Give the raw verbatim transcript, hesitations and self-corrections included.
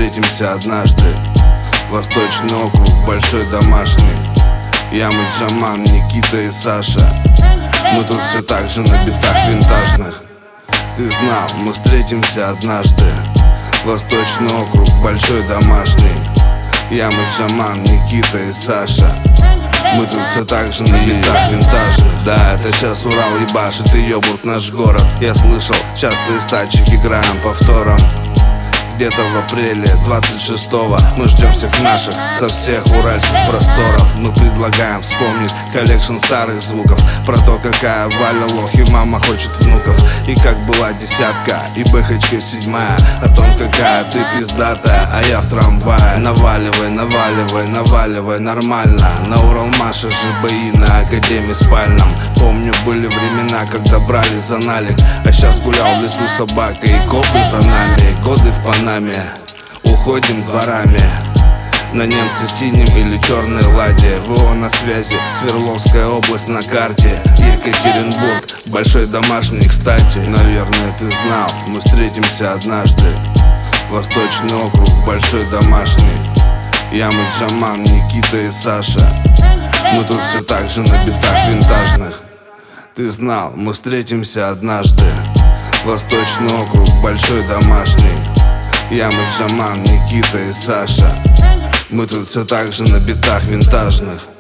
встретимся однажды. Восточный округ, большой домашний. Я, мы, Джаман, Никита и Саша. Мы тут все так же на битах винтажных. Ты знал, мы встретимся однажды. Восточный округ, большой домашний. Я, мы, Джаман, Никита и Саша. Мы тут все так же на битах винтажных. Да, это сейчас Урал ебашит и ёбург наш город. Я слышал, часто из тачек играем повтором. Где-то в апреле двадцать шестого мы ждем всех наших со всех уральских просторов. Мы предлагаем вспомнить коллекшн старых звуков, про то, какая Валя лох и мама хочет внуков, и как была десятка и бэхочка седьмая, о том, какая ты пиздатая, а я в трамвае. Наваливай, наваливай, наваливай нормально. На Уралмаше же бои на Академии спальном. Помню, были времена, когда брали за налик, а сейчас гулял в лесу собака и копы за нами. Годы в Панаме, уходим дворами. На немце синим или черной ладе. ВО на связи, Свердловская область на карте. Екатеринбург, большой домашний, кстати. Наверное, ты знал, мы встретимся однажды. Восточный округ, большой домашний. Я, мы, Джаман, Никита и Саша. Мы тут все так же на битах винтажных. Ты знал, мы встретимся однажды. Восточный округ, большой домашний. Я, мы, Джаман, Никита и Саша. Мы тут все так же на битах винтажных.